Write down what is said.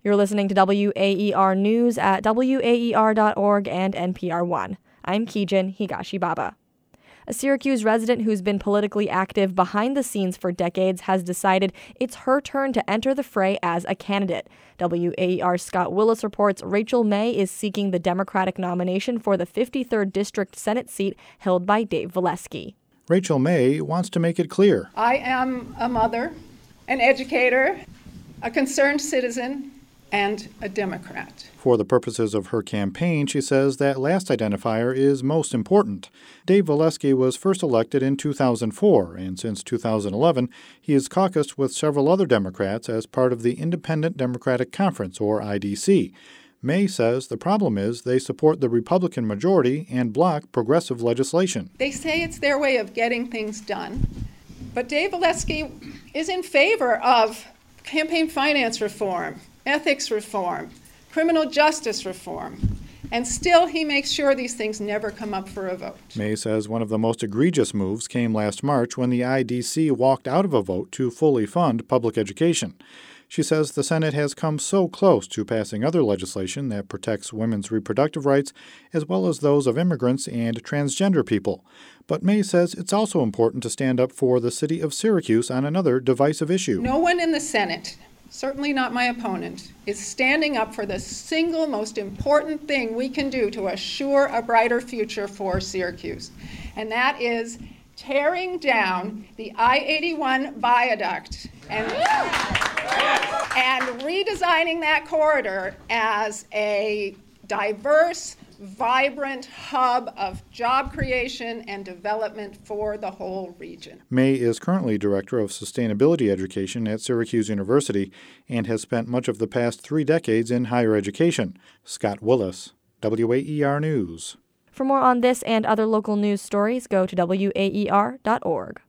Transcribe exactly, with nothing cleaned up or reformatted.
You're listening to W A E R News at W A E R dot org and N P R one. I'm Kijin Higashi Baba. A Syracuse resident who's been politically active behind the scenes for decades has decided it's her turn to enter the fray as a candidate. W A E R's Scott Willis reports Rachel May is seeking the Democratic nomination for the fifty-third District Senate seat held by Dave Volesky. Rachel May wants to make it clear. I am a mother, an educator, a concerned citizen, and a Democrat. For the purposes of her campaign, she says that last identifier is most important. Dave Volesky was first elected in two thousand four, and since two thousand eleven, he has caucused with several other Democrats as part of the Independent Democratic Conference, or I D C. May says the problem is they support the Republican majority and block progressive legislation. They say it's their way of getting things done, but Dave Volesky is in favor of campaign finance reform, ethics reform, criminal justice reform, and still he makes sure these things never come up for a vote. May says one of the most egregious moves came last March when the I D C walked out of a vote to fully fund public education. She says the Senate has come so close to passing other legislation that protects women's reproductive rights as well as those of immigrants and transgender people. But May says it's also important to stand up for the city of Syracuse on another divisive issue. No one in the Senate, certainly not my opponent, is standing up for the single most important thing we can do to assure a brighter future for Syracuse, and that is tearing down the I eighty-one viaduct and, and redesigning that corridor as a diverse, vibrant hub of job creation and development for the whole region. May is currently Director of Sustainability Education at Syracuse University and has spent much of the past three decades in higher education. Scott Willis, W A E R News. For more on this and other local news stories, go to W A E R dot org.